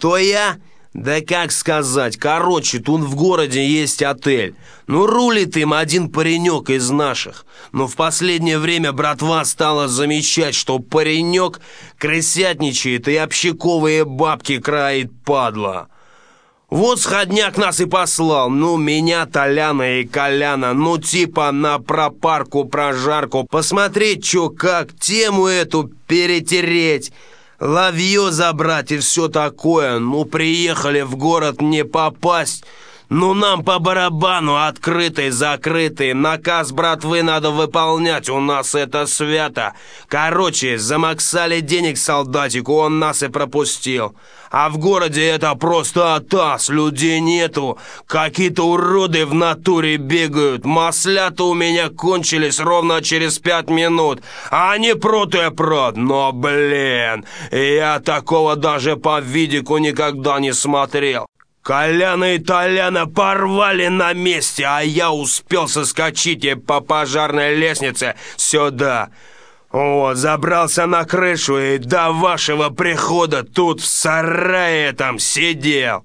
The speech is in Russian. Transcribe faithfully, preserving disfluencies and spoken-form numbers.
Кто я? Да как сказать, короче, тут в городе есть отель. Ну, рулит им один паренек из наших. Но в последнее время братва стала замечать, что паренек крысятничает и общаковые бабки краит, падла. Вот сходняк нас и послал, ну, меня, Толяна и Коляна, ну, типа на пропарку-прожарку, посмотреть, чё как, тему эту перетереть, ловьё забрать и все такое. Ну, приехали в город не попасть, ну, нам по барабану, открытый, закрытый, наказ братвы надо выполнять, у нас это свято. Короче, замаксали денег солдатику, он нас и пропустил. А в городе это просто атас, людей нету, какие-то уроды в натуре бегают, маслята у меня кончились ровно через пять минут, а они прут и прут, но, блин, я такого даже по видику никогда не смотрел. Коляна и Толяна порвали на месте, а я успел соскочить и по пожарной лестнице сюда. Вот, забрался на крышу и до вашего прихода тут в сарае там сидел.